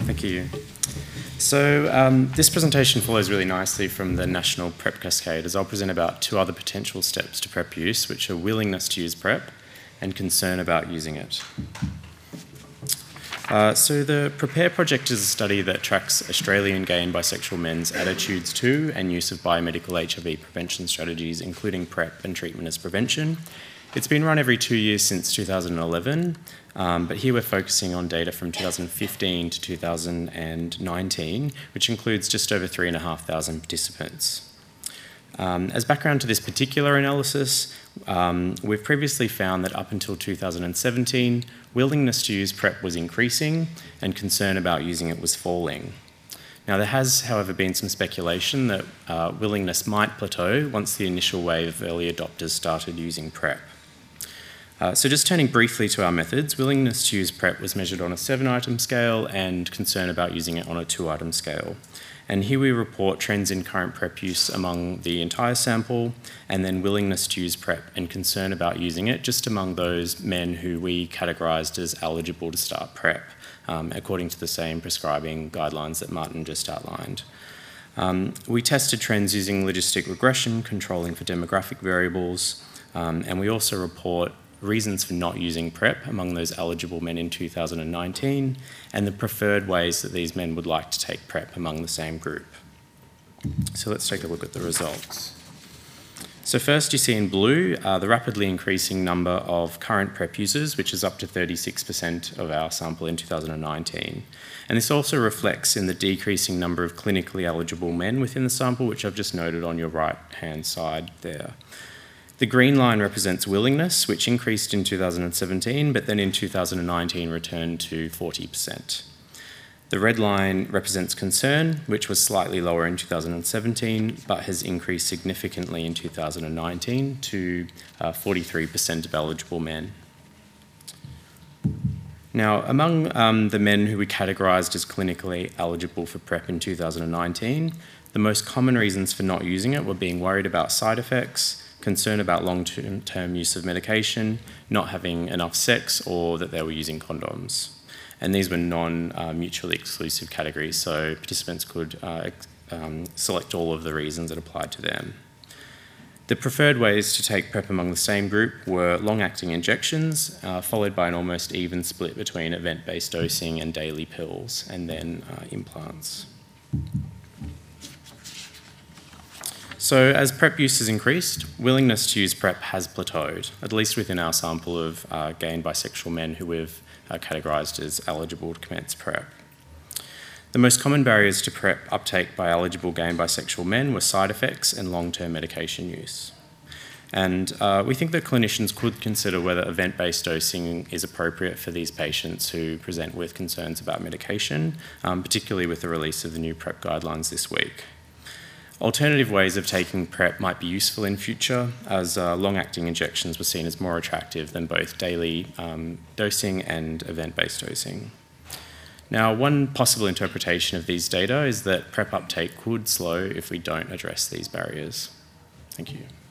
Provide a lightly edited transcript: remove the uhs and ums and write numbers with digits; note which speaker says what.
Speaker 1: Thank you. So this presentation follows really nicely from the National PrEP Cascade, as I'll present about two other potential steps to PrEP use, which are willingness to use PrEP and concern about using it. So the PREPARE project is a study that tracks Australian gay and bisexual men's attitudes to and use of biomedical HIV prevention strategies, including PrEP and treatment as prevention. It's been run every 2 years since 2011, but here we're focusing on data from 2015 to 2019, which includes just over 3,500 participants. As background to this particular analysis, we've previously found that up until 2017, willingness to use PrEP was increasing and concern about using it was falling. Now, there has, however, been some speculation that willingness might plateau once the initial wave of early adopters started using PrEP. So just turning briefly to our methods, willingness to use PrEP was measured on a 7-item scale and concern about using it on a 2-item scale. And here we report trends in current PrEP use among the entire sample, and then willingness to use PrEP and concern about using it just among those men who we categorised as eligible to start PrEP, according to the same prescribing guidelines that Martin just outlined. We tested trends using logistic regression, controlling for demographic variables, and we also report reasons for not using PrEP among those eligible men in 2019, and the preferred ways that these men would like to take PrEP among the same group. So let's take a look at the results. So first you see in blue the rapidly increasing number of current PrEP users, which is up to 36% of our sample in 2019. And this also reflects in the decreasing number of clinically eligible men within the sample, which I've just noted on your right-hand side there. The green line represents willingness, which increased in 2017, but then in 2019 returned to 40%. The red line represents concern, which was slightly lower in 2017, but has increased significantly in 2019 to 43% of eligible men. Now, among the men who we categorised as clinically eligible for PrEP in 2019, the most common reasons for not using it were being worried about side effects, concern about long-term use of medication, not having enough sex, or that they were using condoms. And these were non-mutually exclusive categories, so participants could select all of the reasons that applied to them. The preferred ways to take PrEP among the same group were long-acting injections, followed by an almost even split between event-based dosing and daily pills, and then implants. So as PrEP use has increased, willingness to use PrEP has plateaued, at least within our sample of gay and bisexual men who we've categorised as eligible to commence PrEP. The most common barriers to PrEP uptake by eligible gay and bisexual men were side effects and long-term medication use. And we think that clinicians could consider whether event-based dosing is appropriate for these patients who present with concerns about medication, particularly with the release of the new PrEP guidelines this week. Alternative ways of taking PrEP might be useful in future, as long-acting injections were seen as more attractive than both daily dosing and event-based dosing. Now, one possible interpretation of these data is that PrEP uptake could slow if we don't address these barriers. Thank you.